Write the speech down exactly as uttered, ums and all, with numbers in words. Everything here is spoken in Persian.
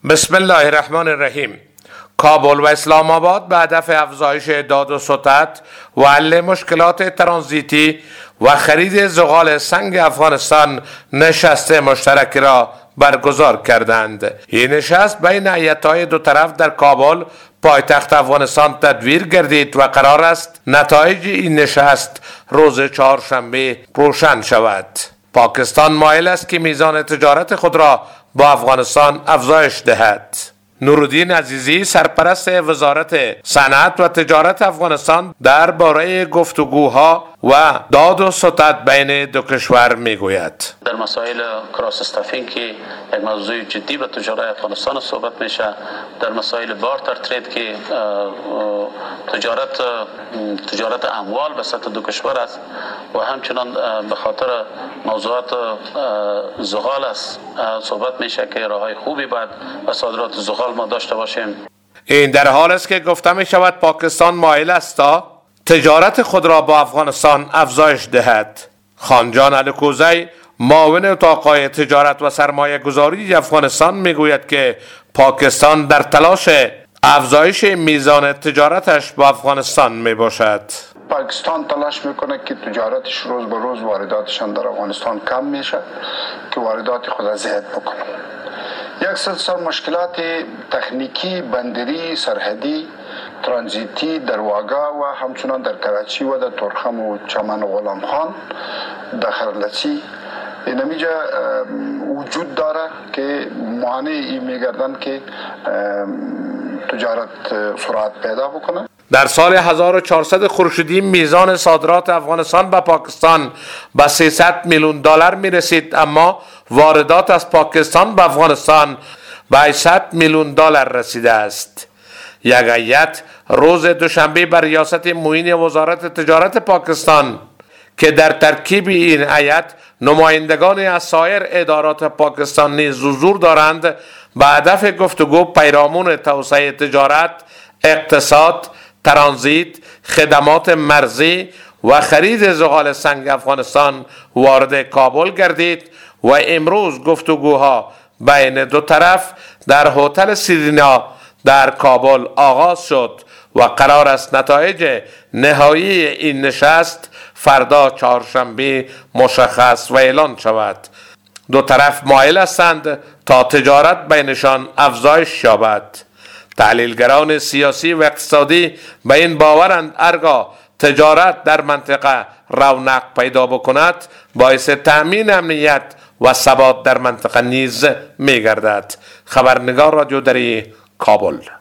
بسم الله الرحمن الرحیم. کابل و اسلام آباد به هدف افزایش داد و ستد و حل مشکلات ترانزیتی و خرید زغال سنگ افغانستان نشست مشترکی را برگزار کردند. این نشست بین هیئت‌های دو طرف در کابل پایتخت افغانستان تدبیر گردید و قرار است نتایج این نشست روز چهارشنبه روشن شود. پاکستان مایل است که میزان تجارت خود را با افغانستان افزایش دهد. نورالدین عزیزی سرپرست وزارت صنعت و تجارت افغانستان درباره گفتگوها و داد و ستد بین دو کشور میگوید. در مسائل کراس استافینگ که یک موضوع جدی به تجارت افغانستان صحبت میشه، در مسائل بارتر ترید که تجارت تجارت اموال به سطح دو کشور است و همچنان به خاطر موضوعات زغال است صحبت میشه که راههای خوبی باید به صادرات زغال ما داشته باشیم. این در حال است که گفته می شود پاکستان مایل است تا تجارت خود را با افغانستان افزایش دهد. خانجان الکوزی معاون اتاقهای تجارت و سرمایه گذاری افغانستان میگوید که پاکستان در تلاش افزایش میزان تجارتش با افغانستان می باشد. پاکستان تلاش میکنه که تجارتش روز به روز وارداتشان در افغانستان کم میشه که واردات خود را زیاد بکنه. یک سلسله مشکلات تکنیکی، بندری، سرحدی، ترانزیتی در واگا و همچنان در کراچی و در تورخم و چمن و غلام خان در خرلچی اینمیجا وجود داره که مانعی میگردن که تجارت سرعت پیدا بکنه. در سال هزار و چهارصد خورشیدی میزان صادرات افغانستان به پاکستان به سیصد میلیون دلار می رسید، اما واردات از پاکستان به افغانستان به هشتصد میلیون دلار رسیده است. یک هیئت روز دوشنبه بر ریاست معین وزارت تجارت پاکستان که در ترکیب این هیئت نمایندگان از سایر ادارات پاکستان نیز حضور دارند، به هدف گفتگو پیرامون توسعه تجارت، اقتصاد، ترانزیت، خدمات مرزی و خرید زغال سنگ افغانستان وارد کابل گردید و امروز گفتگوها بین دو طرف در هتل سیرینا در کابل آغاز شد و قرار است نتایج نهایی این نشست فردا چهارشنبه مشخص و اعلان شود. دو طرف مایل هستند تا تجارت بینشان افزایش یابد. تحلیلگران سیاسی و اقتصادی به این باورند هرگاه تجارت در منطقه رونق پیدا بکند باعث تأمین امنیت و ثبات در منطقه نیز می‌گردد. خبرنگار رادیو دری کابل.